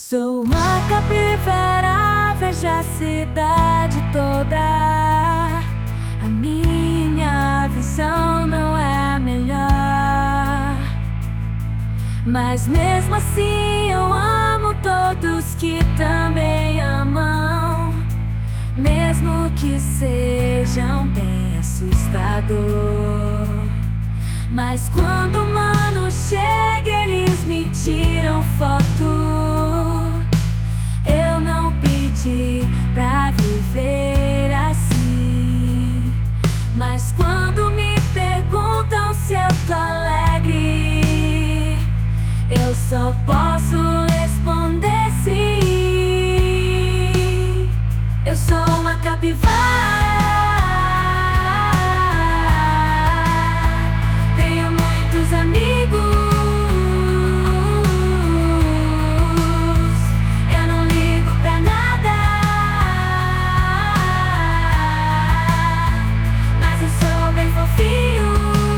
Sou uma capivara, veja a cidade toda. A minha visão não é a melhor, mas mesmo assim eu amo todos que também amam, mesmo que sejam bem assustador. Mas quando o humano chega, eles me tiram foto. Eu não pedi pra viver assim, mas quando me perguntam se eu tô alegre, eu só posso responder sim. Eu sou uma capivara. Tenho muitos amigos. Eu não ligo pra nada, mas eu sou bem fofinho.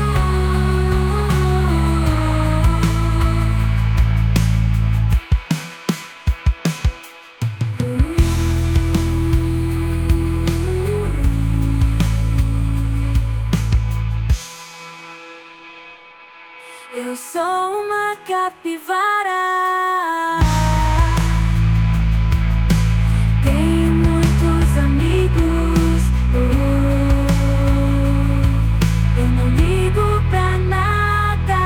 Eu sou uma capivara. Tenho muitos amigos. Eu não ligo pra nada,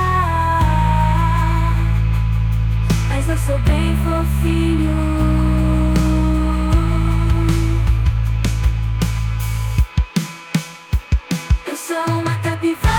mas eu sou bem fofinho. Eu sou uma capivara.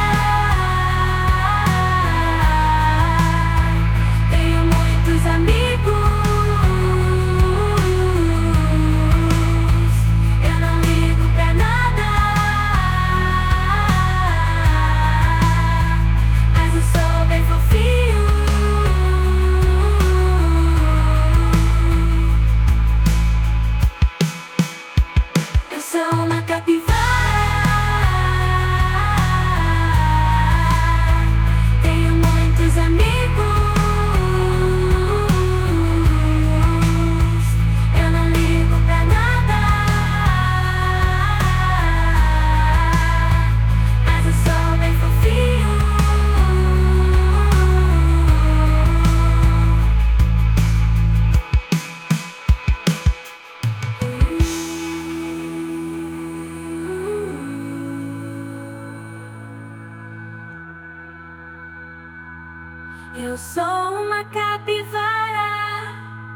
Sou uma capivara. Tenho muitos amigos. Eu não ligo pra nada, mas eu sou bem fofinho. Eu sou uma capivara.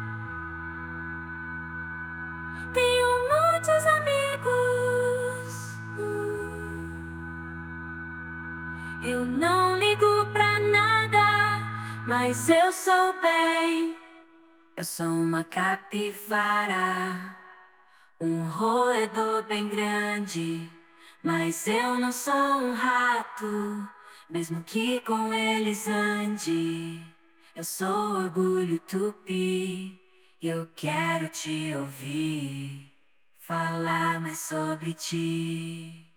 Tenho muitos amigos. Eu não ligo pra nada, mas eu sou bem. Eu sou uma capivara, um roedor bem grande, mas eu não sou um rato, mesmo que com eles ande. Eu sou orgulho tupi, e eu quero te ouvir falar mais sobre ti.